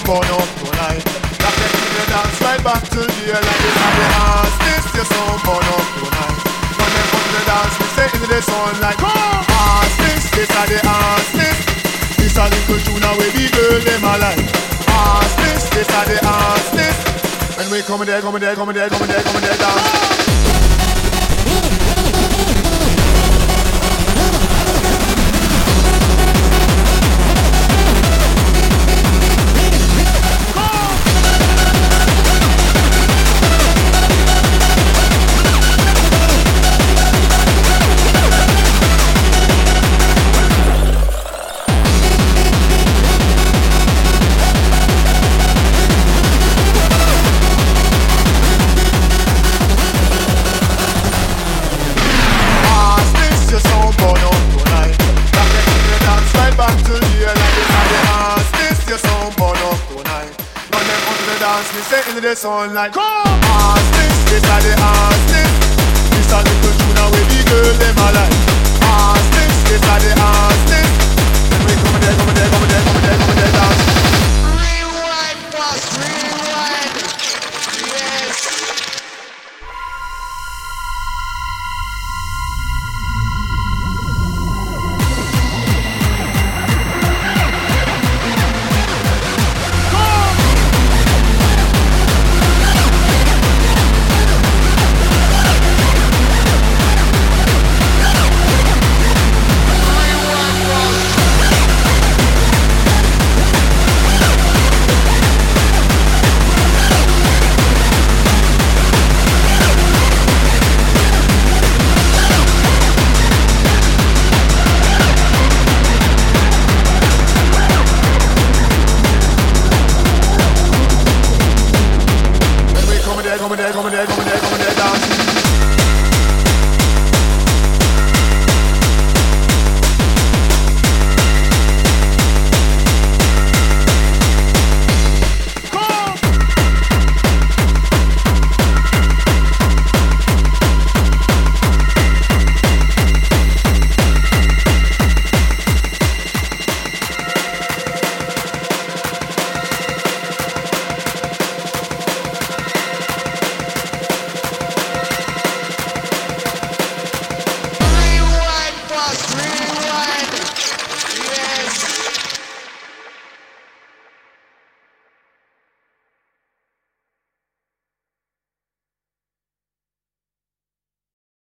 burn up tonight. That make me dance right back to the air like this. And the ass, this your sound burn up tonight. When them come to the dance, we say into the sun like ass, this are the ass, this a little tune where the girl them a like. Ass, this are the ass, this. When we come there, dance. Me say into the sun like ass this are the ass this a little tune where the girl them a like. Ass this are the ass this.